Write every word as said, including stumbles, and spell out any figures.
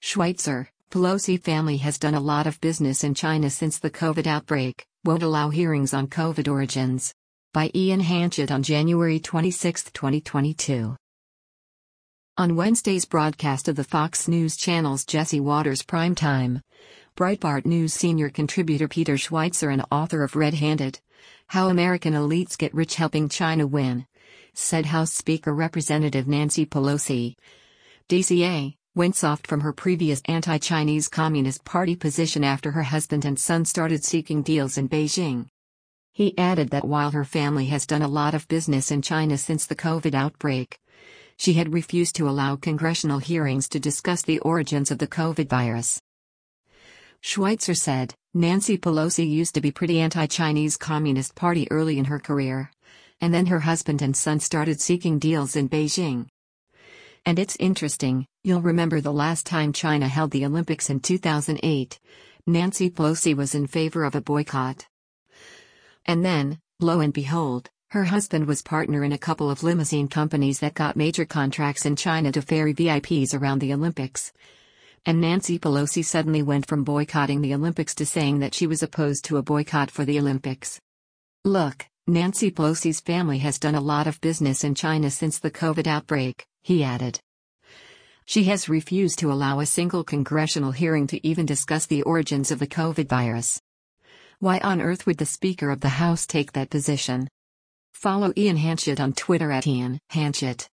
Schweitzer, Pelosi family has done a lot of business in China since the COVID outbreak, won't allow hearings on COVID origins. By Ian Hanchett on January twenty-sixth, twenty twenty-two. On Wednesday's broadcast of the Fox News Channel's Jesse Watters Primetime, Breitbart News senior contributor Peter Schweitzer and author of Red-Handed: How American Elites Get Rich Helping China Win, said House Speaker Representative Nancy Pelosi, D C A, went soft from her previous anti-Chinese Communist Party position after her husband and son started seeking deals in Beijing. He added that while her family has done a lot of business in China since the COVID outbreak, she had refused to allow congressional hearings to discuss the origins of the COVID virus. Schweitzer said, Nancy Pelosi used to be pretty anti-Chinese Communist Party early in her career, and then her husband and son started seeking deals in Beijing. And it's interesting, you'll remember the last time China held the Olympics in two thousand eight, Nancy Pelosi was in favor of a boycott. And then, lo and behold, her husband was partner in a couple of limousine companies that got major contracts in China to ferry V I Ps around the Olympics. And Nancy Pelosi suddenly went from boycotting the Olympics to saying that she was opposed to a boycott for the Olympics. Look, Nancy Pelosi's family has done a lot of business in China since the COVID outbreak, he added. She has refused to allow a single congressional hearing to even discuss the origins of the COVID virus. Why on earth would the Speaker of the House take that position? Follow Ian Hanchett on Twitter at Ian Hanchett.